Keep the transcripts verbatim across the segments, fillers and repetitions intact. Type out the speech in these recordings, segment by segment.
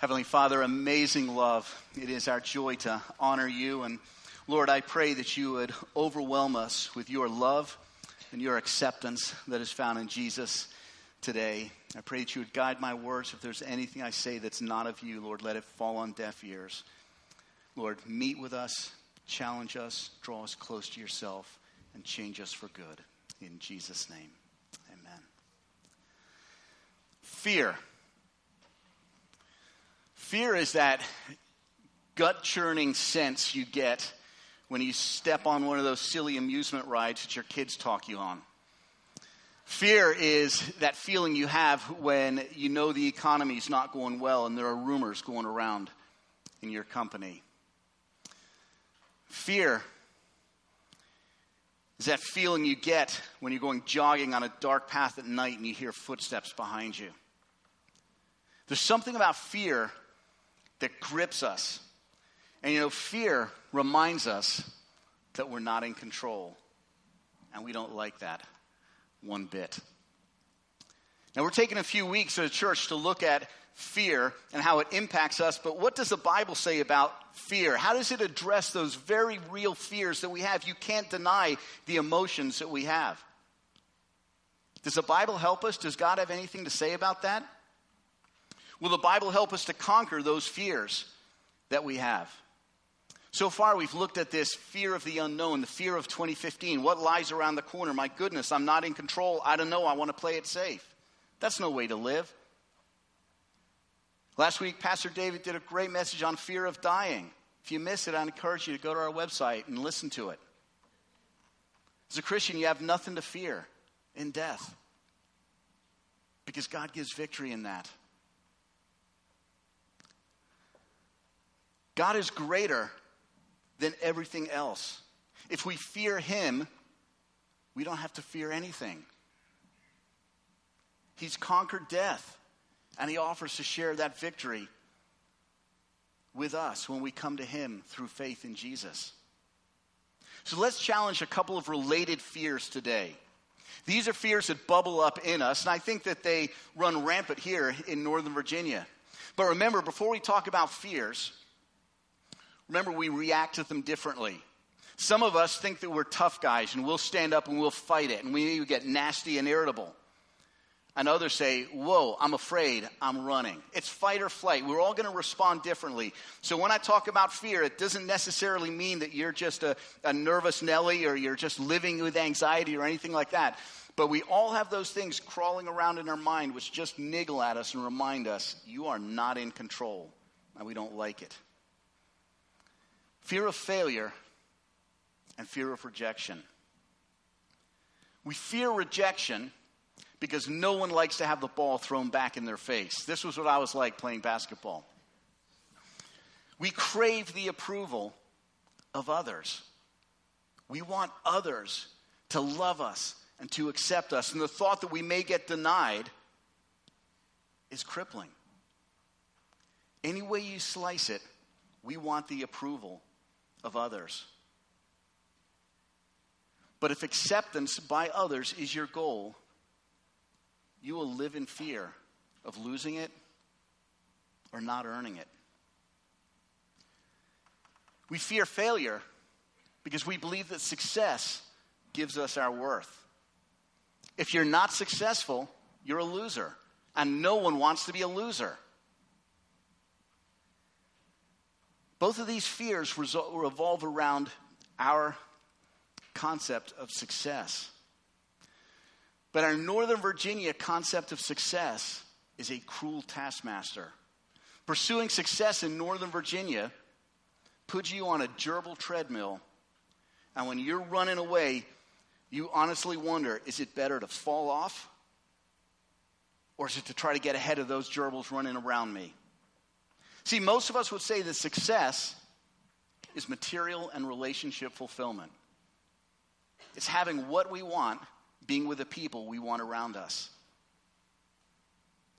Heavenly Father, amazing love. It is our joy to honor you. And Lord, I pray that you would overwhelm us with your love and your acceptance that is found in Jesus today. I pray that you would guide my words. If there's anything I say that's not of you, Lord, let it fall on deaf ears. Lord, meet with us, challenge us, draw us close to yourself, and change us for good. In Jesus' name, amen. Fear. Fear is that gut-churning sense you get when you step on one of those silly amusement rides that your kids talk you on. Fear is that feeling you have when you know the economy's not going well and there are rumors going around in your company. Fear is that feeling you get when you're going jogging on a dark path at night and you hear footsteps behind you. There's something about fear that grips us. And you know, fear reminds us that we're not in control. And we don't like that one bit. Now, we're taking a few weeks as a church to look at fear and how it impacts us. But what does the Bible say about fear? How does it address those very real fears that we have? You can't deny the emotions that we have. Does the Bible help us? Does God have anything to say about that? Will the Bible help us to conquer those fears that we have? So far, we've looked at this fear of the unknown, the fear of twenty fifteen. What lies around the corner? My goodness, I'm not in control. I don't know. I want to play it safe. That's no way to live. Last week, Pastor David did a great message on fear of dying. If you missed it, I encourage you to go to our website and listen to it. As a Christian, you have nothing to fear in death because God gives victory in that. God is greater than everything else. If we fear him, we don't have to fear anything. He's conquered death, and he offers to share that victory with us when we come to him through faith in Jesus. So let's challenge a couple of related fears today. These are fears that bubble up in us, and I think that they run rampant here in Northern Virginia. But remember, before we talk about fears, remember, we react to them differently. Some of us think that we're tough guys and we'll stand up and we'll fight it and we even get nasty and irritable. And others say, whoa, I'm afraid, I'm running. It's fight or flight. We're all going to respond differently. So when I talk about fear, it doesn't necessarily mean that you're just a, a nervous Nelly or you're just living with anxiety or anything like that. But we all have those things crawling around in our mind which just niggle at us and remind us, you are not in control, and we don't like it. Fear of failure and fear of rejection. We fear rejection because no one likes to have the ball thrown back in their face. This was what I was like playing basketball. We crave the approval of others. We want others to love us and to accept us. And the thought that we may get denied is crippling. Any way you slice it, we want the approval of others. But if acceptance by others is your goal, you will live in fear of losing it or not earning it. We fear failure because we believe that success gives us our worth. If you're not successful, you're a loser, and no one wants to be a loser. Both of these fears revolve around our concept of success. But our Northern Virginia concept of success is a cruel taskmaster. Pursuing success in Northern Virginia puts you on a gerbil treadmill, and when you're running away, you honestly wonder, is it better to fall off, or is it to try to get ahead of those gerbils running around me? See, most of us would say that success is material and relationship fulfillment. It's having what we want, being with the people we want around us.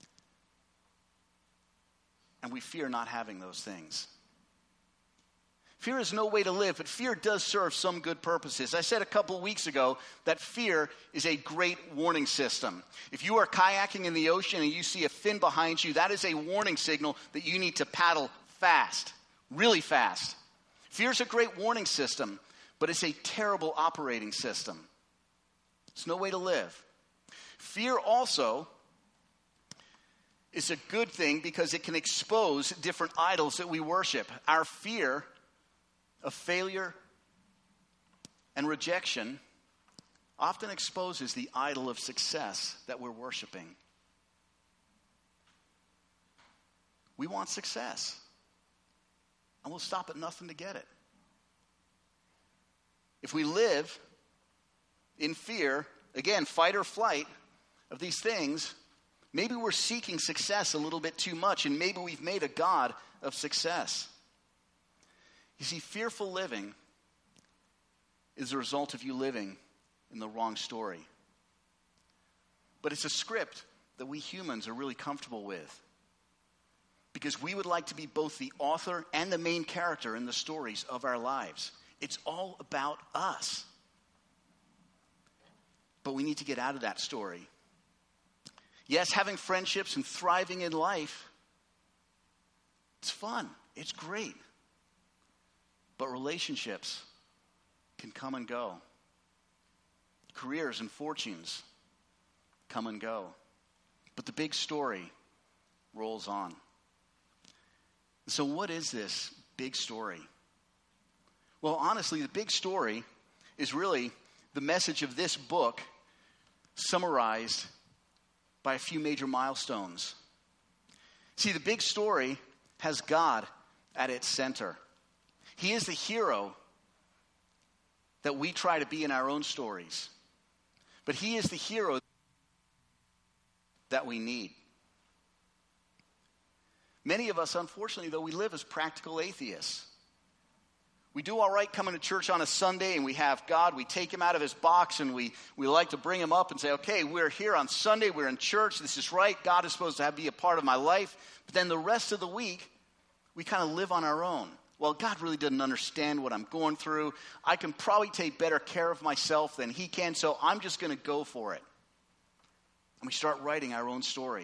And we fear not having those things. Fear is no way to live, but fear does serve some good purposes. I said a couple of weeks ago that fear is a great warning system. If you are kayaking in the ocean and you see a fin behind you, that is a warning signal that you need to paddle fast, really fast. Fear is a great warning system, but it's a terrible operating system. It's no way to live. Fear also is a good thing because it can expose different idols that we worship. Our fear of failure and rejection often exposes the idol of success that we're worshiping. We want success, and we'll stop at nothing to get it. If we live in fear, again, fight or flight of these things, maybe we're seeking success a little bit too much, and maybe we've made a god of success. You see, fearful living is the result of you living in the wrong story. But it's a script that we humans are really comfortable with, because we would like to be both the author and the main character in the stories of our lives. It's all about us. But we need to get out of that story. Yes, having friendships and thriving in life, it's fun. It's great. But relationships can come and go. Careers and fortunes come and go. But the big story rolls on. So what is this big story? Well, honestly, the big story is really the message of this book summarized by a few major milestones. See, the big story has God at its center. He is the hero that we try to be in our own stories. But he is the hero that we need. Many of us, unfortunately, though, we live as practical atheists. We do all right coming to church on a Sunday, and we have God. We take him out of his box, and we, we like to bring him up and say, okay, we're here on Sunday. We're in church. This is right. God is supposed to have, be a part of my life. But then the rest of the week, we kind of live on our own. Well, God really doesn't understand what I'm going through. I can probably take better care of myself than he can, so I'm just going to go for it. And we start writing our own story.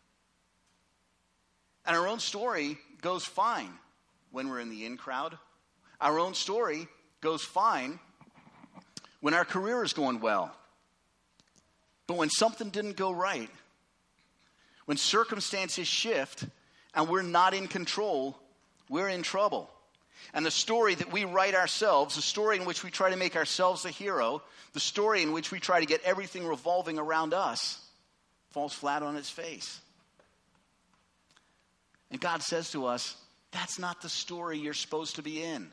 And our own story goes fine when we're in the in crowd. Our own story goes fine when our career is going well. But when something didn't go right, when circumstances shift and we're not in control, we're in trouble. And the story that we write ourselves, the story in which we try to make ourselves the hero, the story in which we try to get everything revolving around us, falls flat on its face. And God says to us, that's not the story you're supposed to be in.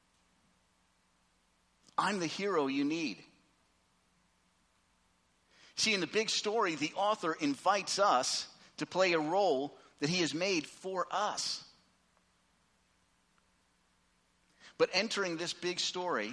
I'm the hero you need. See, in the big story, the author invites us to play a role that he has made for us. But entering this big story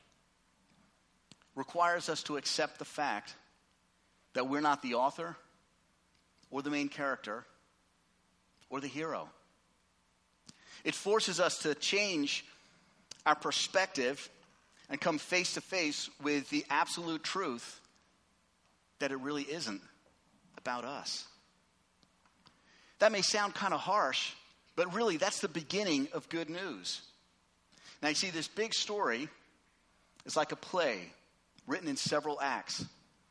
requires us to accept the fact that we're not the author or the main character or the hero. It forces us to change our perspective and come face to face with the absolute truth that it really isn't about us. That may sound kind of harsh, but really that's the beginning of good news. Now you see, this big story is like a play written in several acts.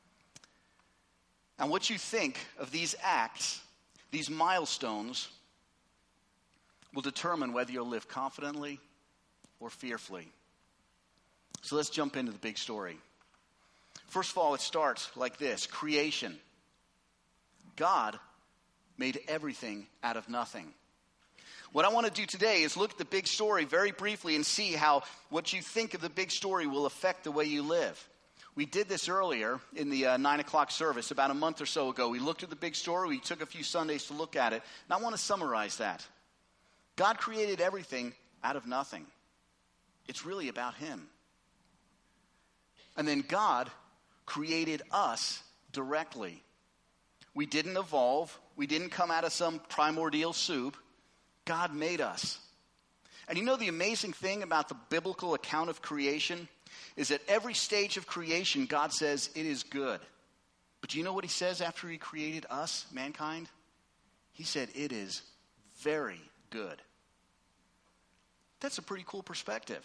And what you think of these acts, these milestones, will determine whether you'll live confidently or fearfully. So let's jump into the big story. First of all, it starts like this: creation. God made everything out of nothing. What I want to do today is look at the big story very briefly and see how what you think of the big story will affect the way you live. We did this earlier in the uh, nine o'clock service about a month or so ago. We looked at the big story. We took a few Sundays to look at it. And I want to summarize that. God created everything out of nothing. It's really about him. And then God created us directly. We didn't evolve. We didn't come out of some primordial soup. God made us. And you know the amazing thing about the biblical account of creation is that every stage of creation, God says it is good. But do you know what he says after he created us, mankind? He said it is very good. That's a pretty cool perspective.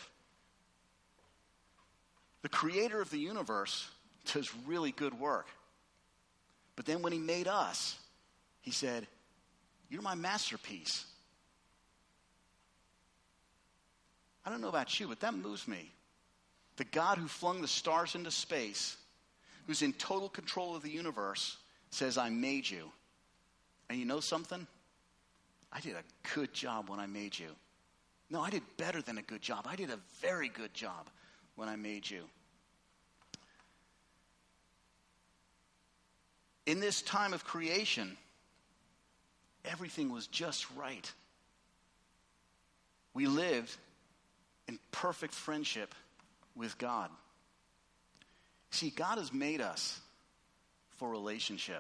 The creator of the universe does really good work. But then when he made us, he said, you're my masterpiece. I don't know about you, but that moves me. The God who flung the stars into space, who's in total control of the universe, says, I made you. And you know something? I did a good job when I made you. No, I did better than a good job. I did a very good job when I made you. In this time of creation, everything was just right. We lived in perfect friendship with God. See, God has made us for relationship.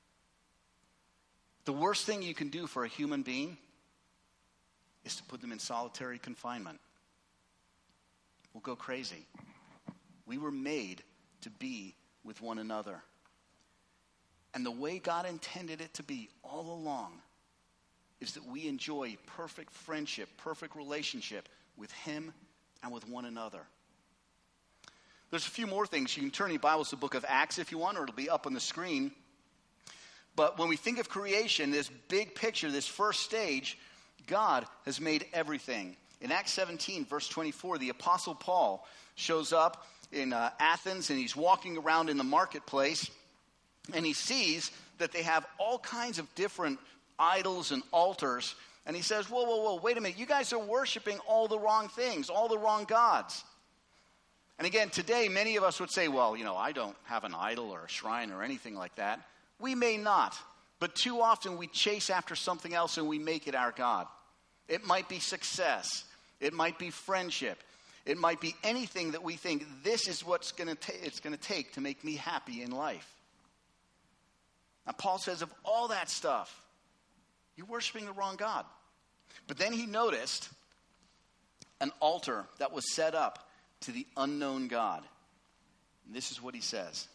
The worst thing you can do for a human being is to put them in solitary confinement. We'll go crazy. We were made to be with one another. And the way God intended it to be all along is that we enjoy perfect friendship, perfect relationship with him and with one another. There's a few more things. You can turn your Bibles to the book of Acts if you want, or it'll be up on the screen. But when we think of creation, this big picture, this first stage, God has made everything. In Acts seventeen, verse twenty-four, the Apostle Paul shows up in uh, Athens, and he's walking around in the marketplace, and he sees that they have all kinds of different idols and altars. And he says, whoa, whoa, whoa, wait a minute. You guys are worshiping all the wrong things, all the wrong gods. And again, today, many of us would say, well, you know, I don't have an idol or a shrine or anything like that. We may not. But too often we chase after something else and we make it our God. It might be success. It might be friendship. It might be anything that we think this is what's going to ta- it's going to take to make me happy in life. Now, Paul says of all that stuff, you're worshiping the wrong God. But then he noticed an altar that was set up to the unknown God. And this is what he says.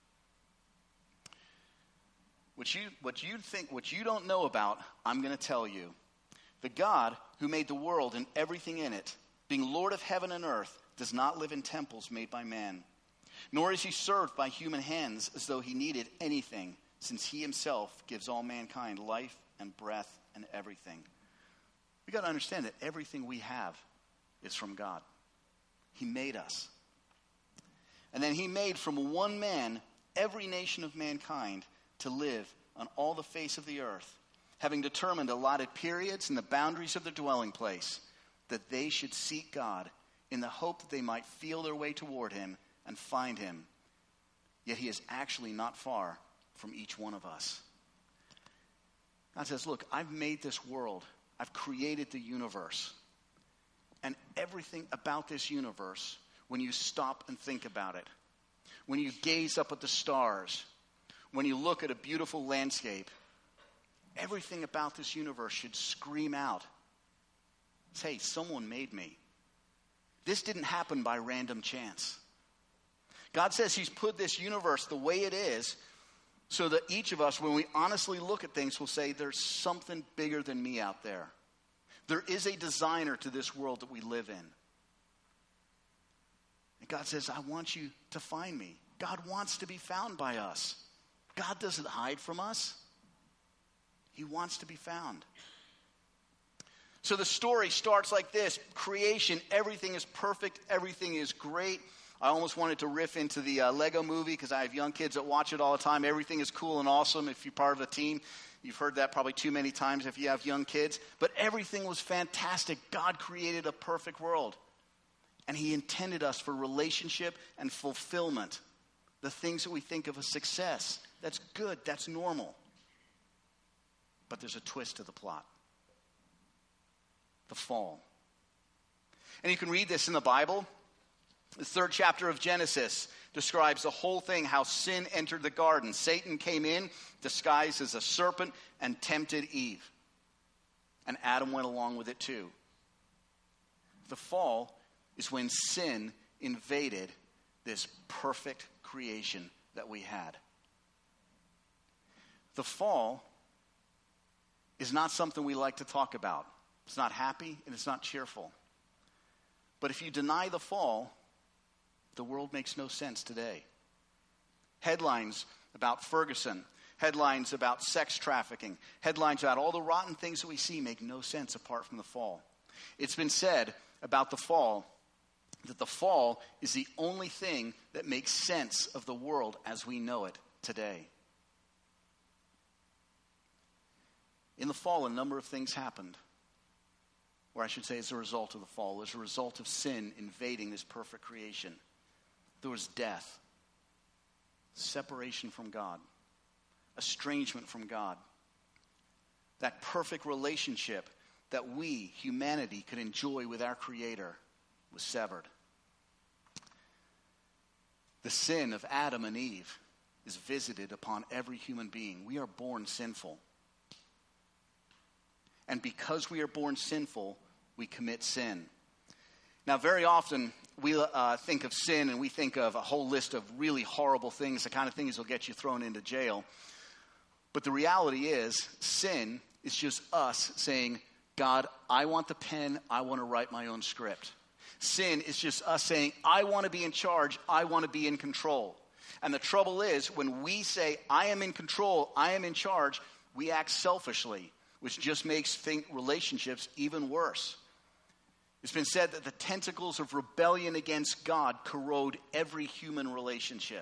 What you, what you think, what you don't know about, I'm going to tell you. The God who made the world and everything in it, being Lord of heaven and earth, does not live in temples made by man. Nor is he served by human hands as though he needed anything, since he himself gives all mankind life and breath and everything. We got to understand that everything we have is from God. He made us. And then he made from one man every nation of mankind to live on all the face of the earth, having determined allotted periods and the boundaries of their dwelling place, that they should seek God in the hope that they might feel their way toward him and find him. Yet he is actually not far from each one of us. God says, look, I've made this world. I've created the universe. And everything about this universe, when you stop and think about it, when you gaze up at the stars, when you look at a beautiful landscape, everything about this universe should scream out, hey, someone made me. This didn't happen by random chance. God says he's put this universe the way it is so that each of us, when we honestly look at things, will say, there's something bigger than me out there. There is a designer to this world that we live in. And God says, I want you to find me. God wants to be found by us. God doesn't hide from us. He wants to be found. So the story starts like this. Creation, everything is perfect. Everything is great. I almost wanted to riff into the uh, Lego movie because I have young kids that watch it all the time. Everything is cool and awesome. If you're part of a team, you've heard that probably too many times if you have young kids. But everything was fantastic. God created a perfect world. And he intended us for relationship and fulfillment. The things that we think of as success. That's good. That's normal. But there's a twist to the plot. The fall. And you can read this in the Bible. The third chapter of Genesis describes the whole thing, how sin entered the garden. Satan came in, disguised as a serpent, and tempted Eve. And Adam went along with it too. The fall is when sin invaded this perfect creation that we had. The fall is not something we like to talk about. It's not happy and it's not cheerful. But if you deny the fall, the world makes no sense today. Headlines about Ferguson, headlines about sex trafficking, headlines about all the rotten things that we see make no sense apart from the fall. It's been said about the fall that the fall is the only thing that makes sense of the world as we know it today. In the fall, a number of things happened. Or I should say as a result of the fall, as a result of sin invading this perfect creation. There was death, separation from God, estrangement from God. That perfect relationship that we, humanity, could enjoy with our Creator was severed. The sin of Adam and Eve is visited upon every human being. We are born sinful. And because we are born sinful, we commit sin. Now, very often, we uh, think of sin and we think of a whole list of really horrible things, the kind of things that will get you thrown into jail. But the reality is, sin is just us saying, God, I want the pen, I want to write my own script. Sin is just us saying, I want to be in charge, I want to be in control. And the trouble is, when we say, I am in control, I am in charge, we act selfishly, which just makes think relationships even worse. It's been said that the tentacles of rebellion against God corrode every human relationship.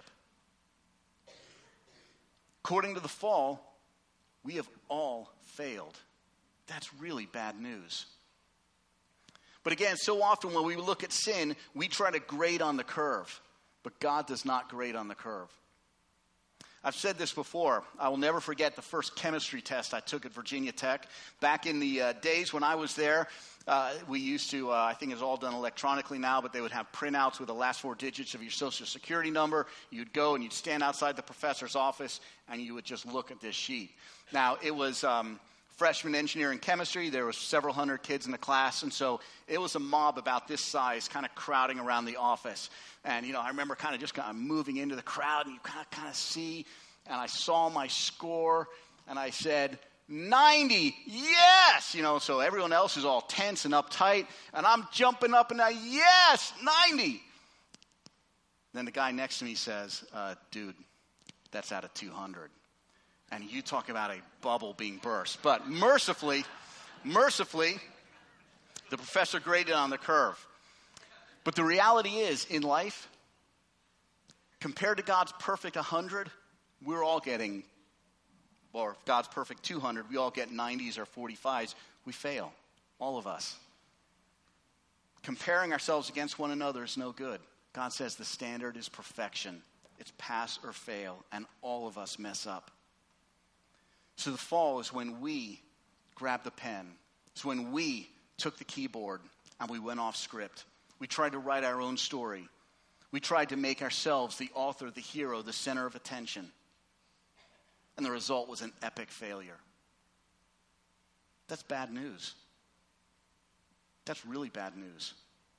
According to the fall, we have all failed. That's really bad news. But again, so often when we look at sin, we try to grade on the curve. But God does not grade on the curve. I've said this before. I will never forget the first chemistry test I took at Virginia Tech. Back in the uh, days when I was there, uh, we used to, uh, I think it's all done electronically now, but they would have printouts with the last four digits of your social security number. You'd go and you'd stand outside the professor's office and you would just look at this sheet. Now, it was um, freshman engineering chemistry. There was several hundred kids in the class, and so it was a mob about this size kind of crowding around the office. And, you know, I remember kind of just kind of moving into the crowd, and you kind of kind of see, and I saw my score, and I said, ninety, yes! You know, so everyone else is all tense and uptight, and I'm jumping up and down, yes, ninety! Then the guy next to me says, uh, dude, that's out of two hundred. And you talk about a bubble being burst. But mercifully, mercifully, the professor graded on the curve. But the reality is, in life, compared to God's perfect one hundred, we're all getting, or God's perfect two hundred, we all get nineties or forty-fives. We fail, all of us. Comparing ourselves against one another is no good. God says the standard is perfection. It's pass or fail, and all of us mess up. So the fall is when we grabbed the pen. It's when we took the keyboard and we went off script. We tried to write our own story. We tried to make ourselves the author, the hero, the center of attention. And the result was an epic failure. That's bad news. That's really bad news.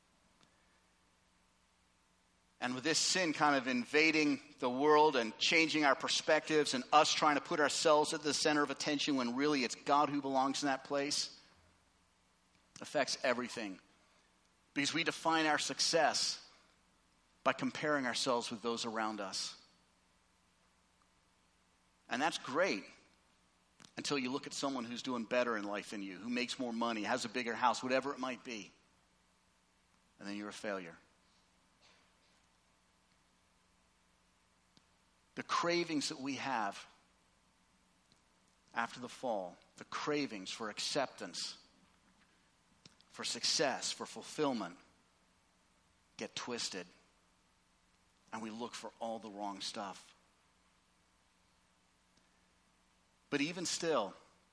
And with this sin kind of invading the world and changing our perspectives and us trying to put ourselves at the center of attention when really it's God who belongs in that place, affects everything. Because we define our success by comparing ourselves with those around us. And that's great until you look at someone who's doing better in life than you, who makes more money, has a bigger house, whatever it might be. And then you're a failure. The cravings that we have after the fall, the cravings for acceptance, for success, for fulfillment, get twisted. And we look for all the wrong stuff. But even still,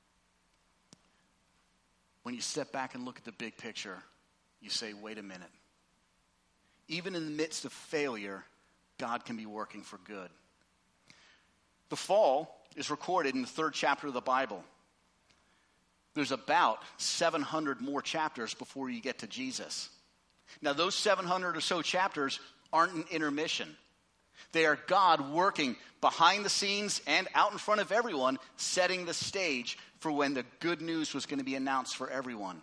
when you step back and look at the big picture, you say, wait a minute. Even in the midst of failure, God can be working for good. The fall is recorded in the third chapter of the Bible. There's about seven hundred more chapters before you get to Jesus. Now, those seven hundred or so chapters aren't an intermission. They are God working behind the scenes and out in front of everyone, setting the stage for when the good news was going to be announced for everyone.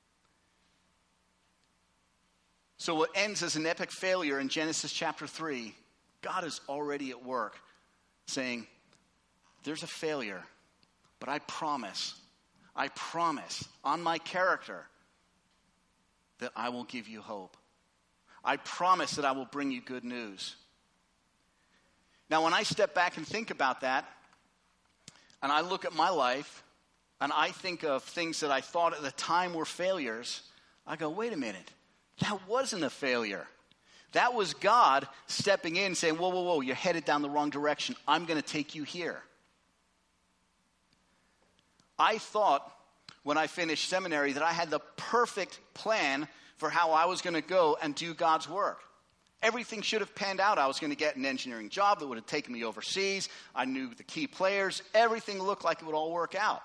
So what ends as an epic failure in Genesis chapter three, God is already at work saying, there's a failure, but I promise, I promise on my character that I will give you hope. I promise that I will bring you good news. Now, when I step back and think about that, and I look at my life, and I think of things that I thought at the time were failures, I go, wait a minute, that wasn't a failure. That was God stepping in saying, whoa, whoa, whoa, you're headed down the wrong direction. I'm going to take you here. I thought when I finished seminary that I had the perfect plan for how I was going to go and do God's work. Everything should have panned out. I was going to get an engineering job that would have taken me overseas. I knew the key players. Everything looked like it would all work out.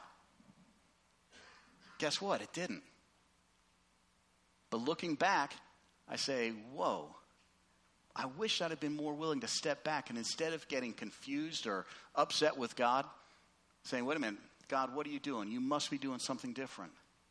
Guess what? It didn't. But looking back, I say, whoa, I wish I'd have been more willing to step back and instead of getting confused or upset with God, saying, wait a minute, God, what are you doing? You must be doing something different.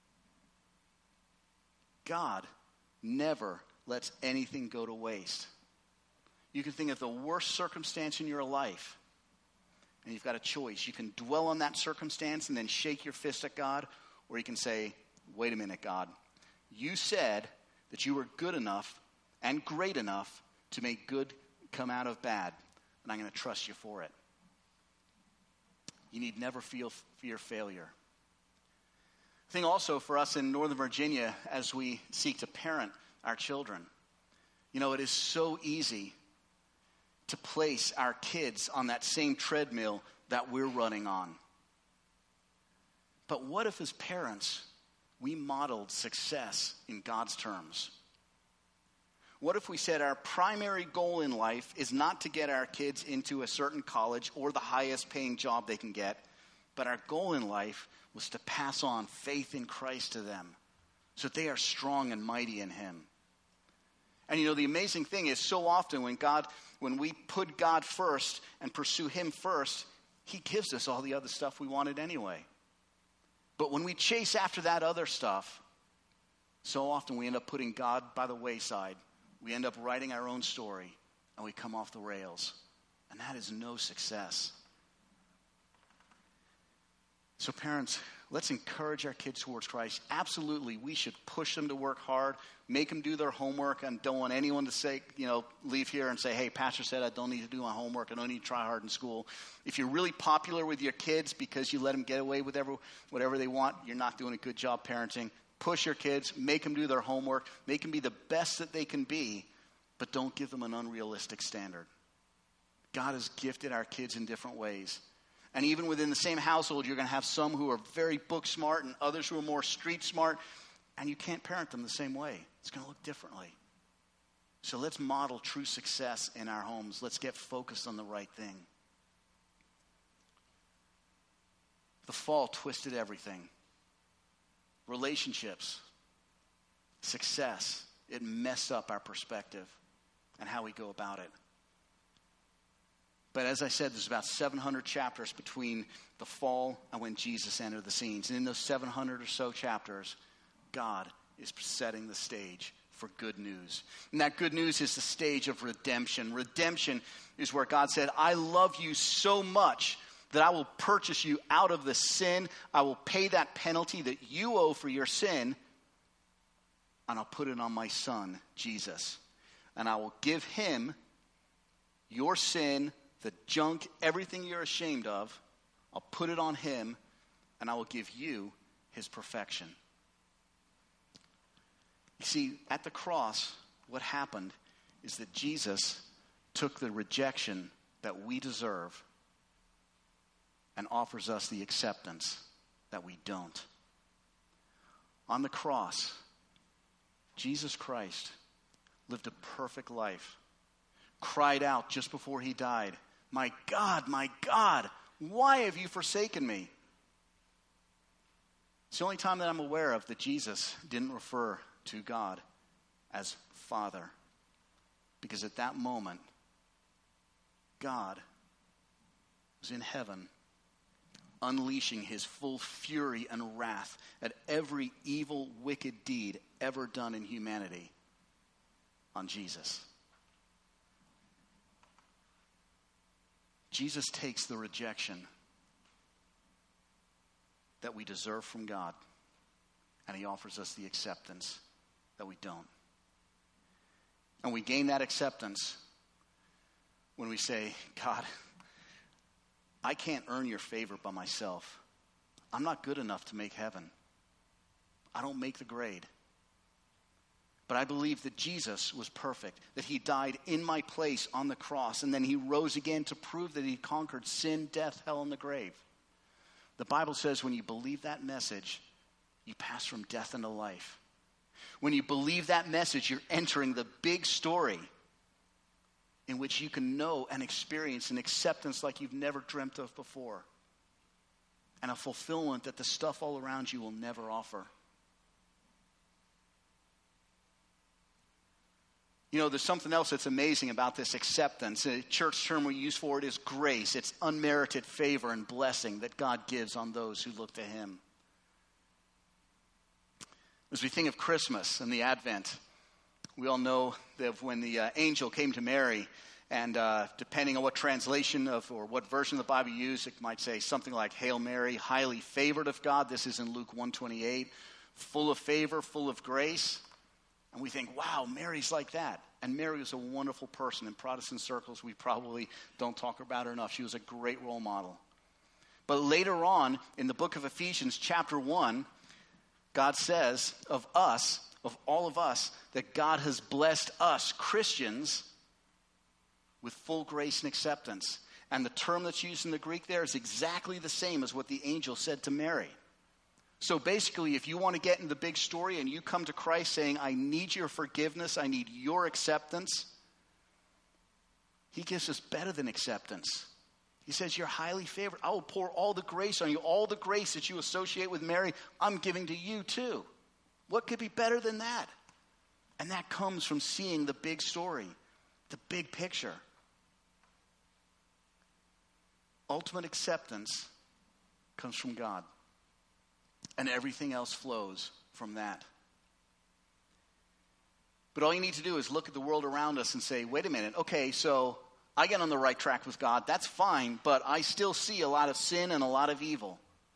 God never lets anything go to waste. You can think of the worst circumstance in your life, and you've got a choice. You can dwell on that circumstance and then shake your fist at God, or you can say, wait a minute, God. You said that you were good enough and great enough to make good come out of bad, and I'm going to trust you for it. You need never feel fear failure. I think also for us in Northern Virginia, as we seek to parent our children, you know, it is so easy to place our kids on that same treadmill that we're running on. But what if as parents, we modeled success in God's terms? What if we said our primary goal in life is not to get our kids into a certain college or the highest paying job they can get, but our goal in life was to pass on faith in Christ to them so that they are strong and mighty in him. And you know, the amazing thing is so often when God, when we put God first and pursue him first, he gives us all the other stuff we wanted anyway. But when we chase after that other stuff, so often we end up putting God by the wayside. We end up writing our own story, and we come off the rails. And that is no success. So parents, let's encourage our kids towards Christ. Absolutely, we should push them to work hard, make them do their homework, and don't want anyone to say, you know, leave here and say, hey, pastor said I don't need to do my homework. I don't need to try hard in school. If you're really popular with your kids because you let them get away with whatever, whatever they want, you're not doing a good job parenting. Push your kids, make them do their homework, make them be the best that they can be, but don't give them an unrealistic standard. God has gifted our kids in different ways. And even within the same household, you're going to have some who are very book smart and others who are more street smart, and you can't parent them the same way. It's going to look differently. So let's model true success in our homes. Let's get focused on the right thing. The fall twisted everything. Relationships, success, it messed up our perspective and how we go about it. But as I said, there's about seven hundred chapters between the fall and when Jesus entered the scenes. And in those seven hundred or so chapters, God is setting the stage for good news. And that good news is the stage of redemption. Redemption is where God said, I love you so much that I will purchase you out of the sin. I will pay that penalty that you owe for your sin, and I'll put it on my son, Jesus. And I will give him your sin, the junk, everything you're ashamed of. I'll put it on him, and I will give you his perfection. You see, at the cross, what happened is that Jesus took the rejection that we deserve and offers us the acceptance that we don't. On the cross, Jesus Christ lived a perfect life, cried out just before he died, my God, my God, why have you forsaken me? It's the only time that I'm aware of that Jesus didn't refer to God as Father. Because at that moment, God was in heaven, unleashing his full fury and wrath at every evil, wicked deed ever done in humanity on Jesus. Jesus takes the rejection that we deserve from God, and he offers us the acceptance that we don't. And we gain that acceptance when we say, God, I can't earn your favor by myself. I'm not good enough to make heaven. I don't make the grade. But I believe that Jesus was perfect, that he died in my place on the cross, and then he rose again to prove that he conquered sin, death, hell, and the grave. The Bible says when you believe that message, you pass from death into life. When you believe that message, you're entering the big story in which you can know and experience an acceptance like you've never dreamt of before, and a fulfillment that the stuff all around you will never offer. You know, there's something else that's amazing about this acceptance. A church term we use for it is grace. It's unmerited favor and blessing that God gives on those who look to him. As we think of Christmas and the Advent, we all know that when the uh, angel came to Mary, and uh, depending on what translation of or what version of the Bible you use, it might say something like, Hail Mary, highly favored of God. This is in Luke one twenty-eight. Full of favor, full of grace. And we think, wow, Mary's like that. And Mary was a wonderful person. In Protestant circles, we probably don't talk about her enough. She was a great role model. But later on, in the book of Ephesians, chapter one, God says of us, of all of us, that God has blessed us, Christians, with full grace and acceptance. And the term that's used in the Greek there is exactly the same as what the angel said to Mary. So basically, if you want to get in the big story and you come to Christ saying, I need your forgiveness, I need your acceptance, he gives us better than acceptance. He says, you're highly favored. I will pour all the grace on you. All the grace that you associate with Mary, I'm giving to you too. What could be better than that? And that comes from seeing the big story, the big picture. Ultimate acceptance comes from God. And everything else flows from that. But all you need to do is look at the world around us and say, wait a minute, okay, so I get on the right track with God, that's fine, but I still see a lot of sin and a lot of evil.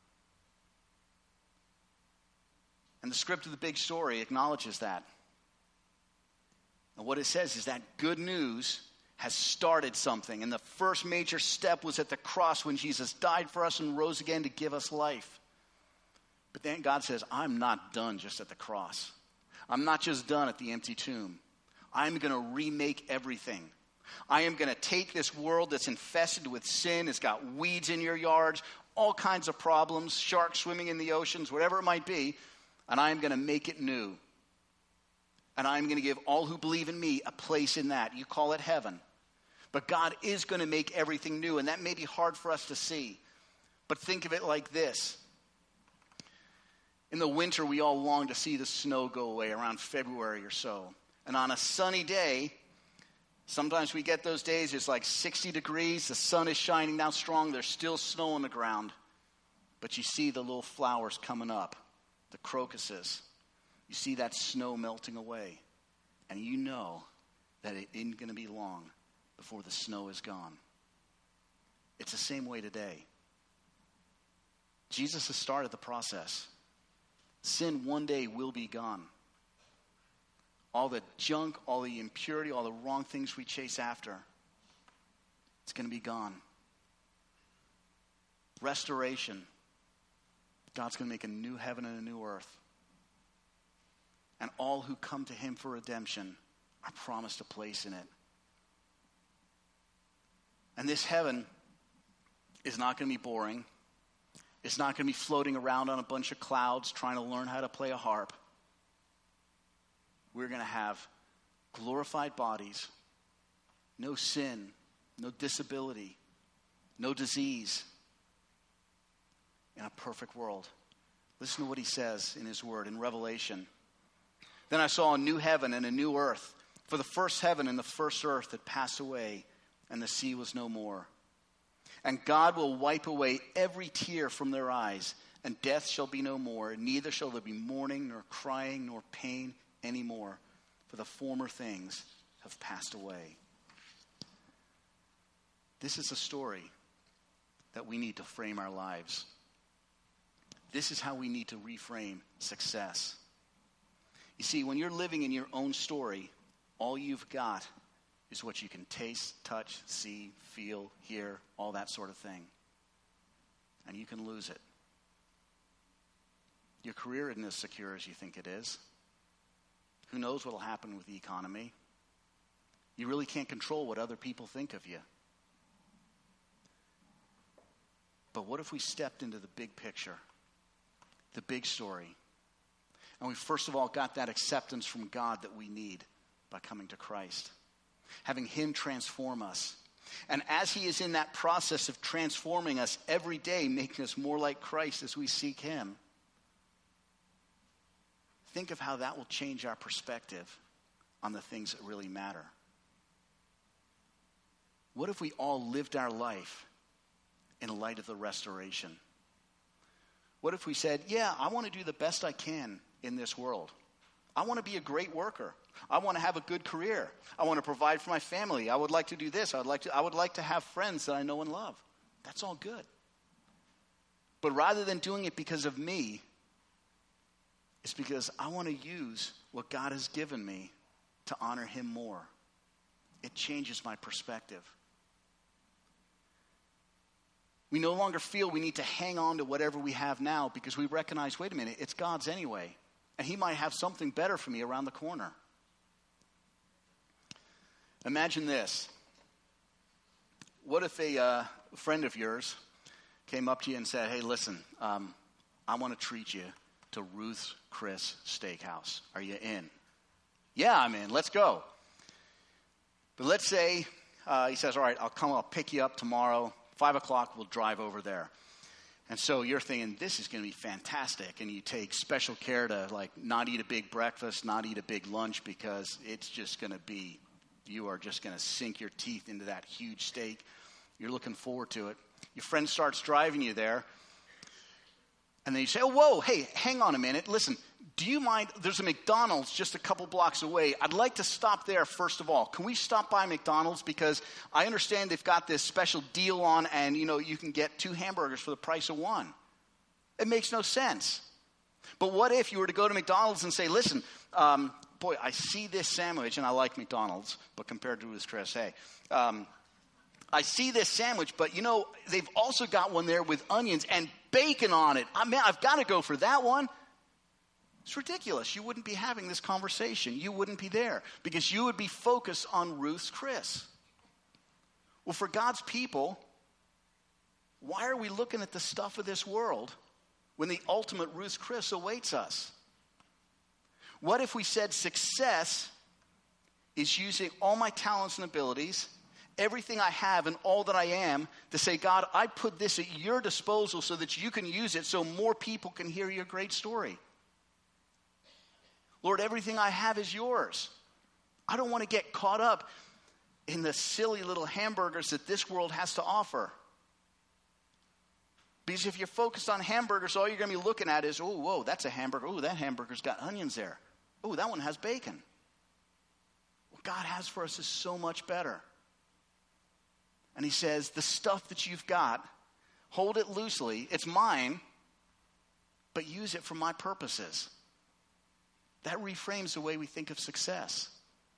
And the script of the big story acknowledges that. And what it says is that good news has started something. And the first major step was at the cross when Jesus died for us and rose again to give us life. But then God says, I'm not done just at the cross. I'm not just done at the empty tomb. I'm going to remake everything. I am going to take this world that's infested with sin. It's got weeds in your yards, all kinds of problems, sharks swimming in the oceans, whatever it might be, and I am going to make it new. And I'm going to give all who believe in me a place in that. You call it heaven. But God is going to make everything new, and that may be hard for us to see. But think of it like this. In the winter, we all long to see the snow go away around February or so. And on a sunny day, sometimes we get those days, it's like sixty degrees, the sun is shining down strong, there's still snow on the ground. But you see the little flowers coming up, the crocuses. You see that snow melting away. And you know that it isn't going to be long before the snow is gone. It's the same way today. Jesus has started the process. Sin one day will be gone. All the junk, all the impurity, all the wrong things we chase after, it's going to be gone. Restoration. God's going to make a new heaven and a new earth. And all who come to him for redemption are promised a place in it. And this heaven is not going to be boring. It's not going to be floating around on a bunch of clouds trying to learn how to play a harp. We're going to have glorified bodies, no sin, no disability, no disease, in a perfect world. Listen to what he says in his word in Revelation. Then I saw a new heaven and a new earth. For the first heaven and the first earth had passed away, and the sea was no more. And God will wipe away every tear from their eyes, and death shall be no more, and neither shall there be mourning, nor crying, nor pain any more, for the former things have passed away. This is a story that we need to frame our lives. This is how we need to reframe success. You see, when you're living in your own story, all you've got is what you can taste, touch, see, feel, hear, all that sort of thing. And you can lose it. Your career isn't as secure as you think it is. Who knows what will happen with the economy? You really can't control what other people think of you. But what if we stepped into the big picture, the big story, and we first of all got that acceptance from God that we need by coming to Christ, having him transform us. And as he is in that process of transforming us every day, making us more like Christ as we seek him, think of how that will change our perspective on the things that really matter. What if we all lived our life in light of the restoration? What if we said, yeah, I want to do the best I can in this world. I want to be a great worker. I want to have a good career. I want to provide for my family. I would like to do this. I would like to, I would like to have friends that I know and love. That's all good. But rather than doing it because of me, it's because I want to use what God has given me to honor him more. It changes my perspective. We no longer feel we need to hang on to whatever we have now because we recognize, wait a minute, it's God's anyway. And he might have something better for me around the corner. Imagine this. What if a uh, friend of yours came up to you and said, hey, listen, um, I want to treat you to Ruth's Chris Steakhouse. Are you in? Yeah, I'm in. Let's go. But let's say uh, he says, all right, I'll come, I'll pick you up tomorrow. Five o'clock, we'll drive over there. And so you're thinking, this is going to be fantastic. And you take special care to like not eat a big breakfast, not eat a big lunch, because it's just going to be, you are just going to sink your teeth into that huge steak. You're looking forward to it. Your friend starts driving you there. And then you say, oh, whoa, hey, hang on a minute. Listen, do you mind, there's a McDonald's just a couple blocks away. I'd like to stop there first of all. Can we stop by McDonald's? Because I understand they've got this special deal on and, you know, you can get two hamburgers for the price of one. It makes no sense. But what if you were to go to McDonald's and say, listen, um, boy, I see this sandwich, and I like McDonald's, but compared to his Chris, hey, um, I see this sandwich, but, you know, they've also got one there with onions and bacon on it. I mean, I've got to go for that one. It's ridiculous. You wouldn't be having this conversation. You wouldn't be there because you would be focused on Ruth's Chris. Well, for God's people, why are we looking at the stuff of this world when the ultimate Ruth's Chris awaits us? What if we said success is using all my talents and abilities, everything I have and all that I am, to say, God, I put this at your disposal so that you can use it so more people can hear your great story. Lord, everything I have is yours. I don't want to get caught up in the silly little hamburgers that this world has to offer. Because if you're focused on hamburgers, all you're going to be looking at is, oh, whoa, that's a hamburger. Oh, that hamburger's got onions there. Oh, that one has bacon. What God has for us is so much better. And he says, the stuff that you've got, hold it loosely. It's mine, but use it for my purposes. That reframes the way we think of success.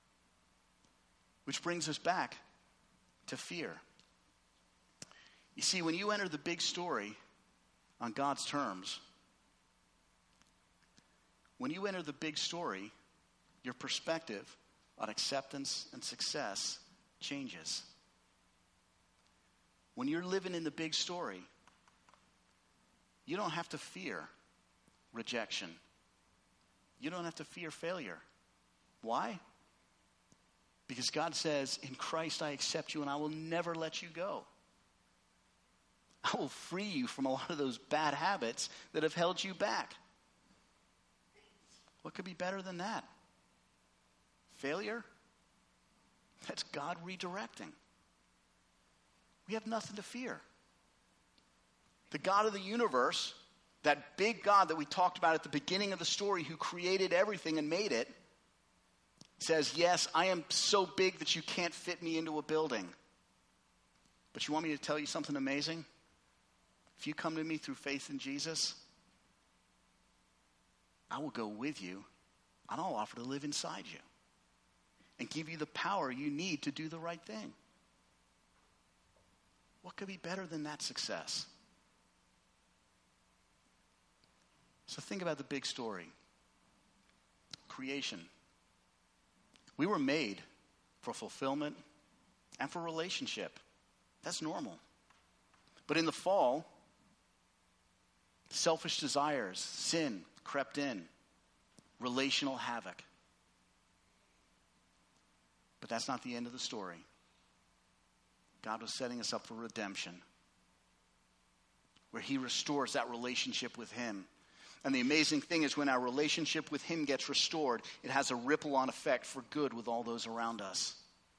Which brings us back to fear. You see, when you enter the big story on God's terms, when you enter the big story, your perspective on acceptance and success changes. When you're living in the big story, you don't have to fear rejection. You don't have to fear failure. Why? Because God says, in Christ I accept you and I will never let you go. I will free you from a lot of those bad habits that have held you back. What could be better than that? failure, that's God redirecting. We have nothing to fear. The God of the universe, that big God that we talked about at the beginning of the story, who created everything and made it, says, yes, I am so big that you can't fit me into a building. But you want me to tell you something amazing? If you come to me through faith in Jesus, I will go with you, and I'll offer to live inside you and give you the power you need to do the right thing. What could be better than that success? So think about the big story. Creation. We were made for fulfillment and for relationship. That's normal. But in the fall, selfish desires, sin crept in, relational havoc. But that's not the end of the story. God was setting us up for redemption, where he restores that relationship with him. And the amazing thing is, when our relationship with him gets restored, it has a ripple-on effect for good with all those around us.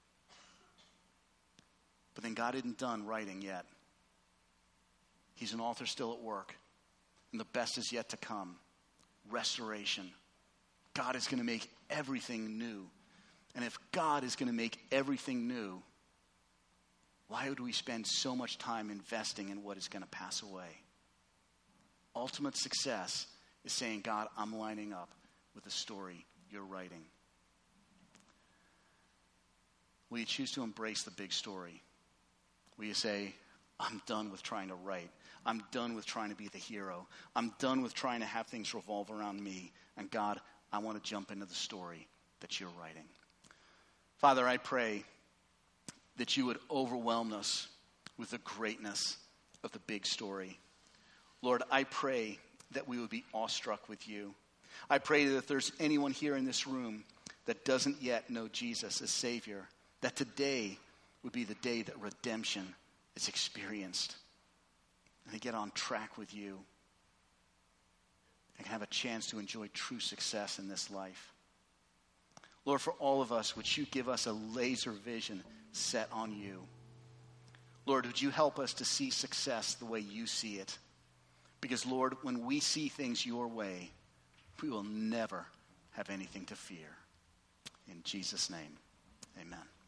But then God isn't done writing yet. He's an author still at work. And the best is yet to come. Restoration. God is going to make everything new. And if God is going to make everything new, why would we spend so much time investing in what is going to pass away? Ultimate success is saying, God, I'm lining up with the story you're writing. Will you choose to embrace the big story? Will you say, I'm done with trying to write. I'm done with trying to be the hero. I'm done with trying to have things revolve around me. And God, I want to jump into the story that you're writing. Father, I pray that you would overwhelm us with the greatness of the big story. Lord, I pray that we would be awestruck with you. I pray that if there's anyone here in this room that doesn't yet know Jesus as Savior, that today would be the day that redemption is experienced. And they get on track with you and can have a chance to enjoy true success in this life. Lord, for all of us, would you give us a laser vision set on you? Lord, would you help us to see success the way you see it? Because, Lord, when we see things your way, we will never have anything to fear. In Jesus' name, amen.